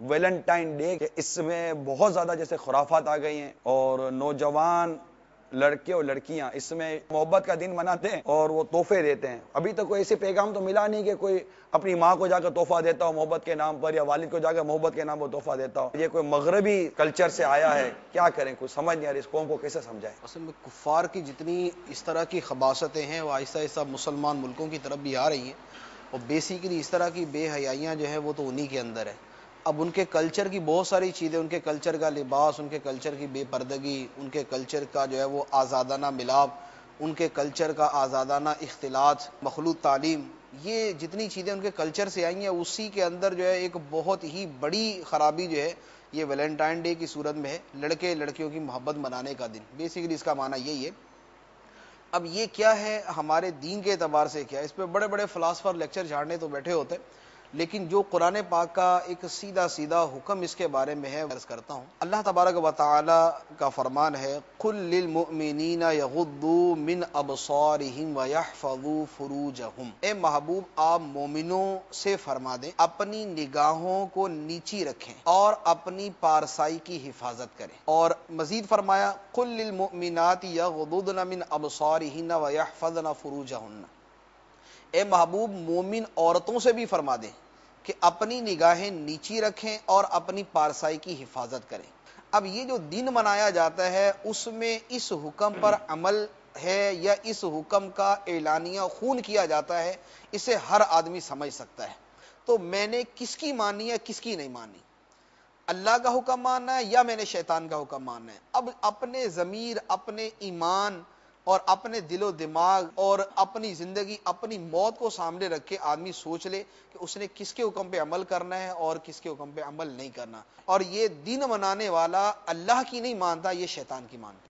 Valentine day اس میں بہت زیادہ جیسے خرافات آ گئی ہیں، اور نوجوان لڑکے اور لڑکیاں اس میں محبت کا دن مناتے ہیں اور وہ تحفے دیتے ہیں۔ ابھی تک کوئی ایسے پیغام تو ملا نہیں کہ کوئی اپنی ماں کو جا کر تحفہ دیتا ہو محبت کے نام پر، یا والد کو جا کر محبت کے نام پر تحفہ دیتا ہو۔ یہ کوئی مغربی کلچر سے آیا ہے، کیا کریں، کچھ سمجھ نہیں آ رہی، اس قوم کو کیسے سمجھائیں۔ اصل میں کفار کی جتنی اس طرح کی خباثتیں ہیں وہ آہستہ آہستہ مسلمان ملکوں کی طرف بھی آ رہی ہیں، اور بیسیکلی اس طرح کی بے حیائیاں جو ہیں وہ تو انہی کے اندر ہے۔ اب ان کے کلچر کی بہت ساری چیزیں، ان کے کلچر کا لباس، ان کے کلچر کی بے پردگی، ان کے کلچر کا جو ہے وہ آزادانہ ملاپ، ان کے کلچر کا آزادانہ اختلاط، مخلوط تعلیم، یہ جتنی چیزیں ان کے کلچر سے آئی ہیں اسی کے اندر جو ہے ایک بہت ہی بڑی خرابی جو ہے یہ ویلنٹائن ڈے کی صورت میں ہے، لڑکے لڑکیوں کی محبت منانے کا دن۔ بیسیکلی اس کا معنی یہی ہے۔ اب یہ کیا ہے ہمارے دین کے اعتبار سے، کیا اس پہ بڑے بڑے فلاسفر لیکچر جھاڑنے تو بیٹھے ہوتے، لیکن جو قرآن پاک کا ایک سیدھا سیدھا حکم اس کے بارے میں ہے عرض کرتا ہوں۔ اللہ تبارک و تعالی کا فرمان ہے، قل للمؤمنین یغضوا من ابصارہم ویحفظوا فروجہم، اے محبوب آپ مومنوں سے فرما دیں اپنی نگاہوں کو نیچی رکھیں اور اپنی پارسائی کی حفاظت کریں، اور مزید فرمایا قل للمؤمنات یغضضن من ابصارہن ویحفظن فروجہن، اے محبوب مومن عورتوں سے بھی فرما دیں کہ اپنی نگاہیں نیچی رکھیں اور اپنی پارسائی کی حفاظت کریں۔ اب یہ جو دن منایا جاتا ہے اس میں اس حکم پر عمل ہے یا اس حکم کا اعلانیہ خون کیا جاتا ہے، اسے ہر آدمی سمجھ سکتا ہے۔ تو میں نے کس کی مانی ہے کس کی نہیں مانی، اللہ کا حکم ماننا ہے یا میں نے شیطان کا حکم ماننا ہے۔ اب اپنے ضمیر، اپنے ایمان اور اپنے دل و دماغ اور اپنی زندگی، اپنی موت کو سامنے رکھ کے آدمی سوچ لے کہ اس نے کس کے حکم پہ عمل کرنا ہے اور کس کے حکم پہ عمل نہیں کرنا، اور یہ دن منانے والا اللہ کی نہیں مانتا، یہ شیطان کی مانتا۔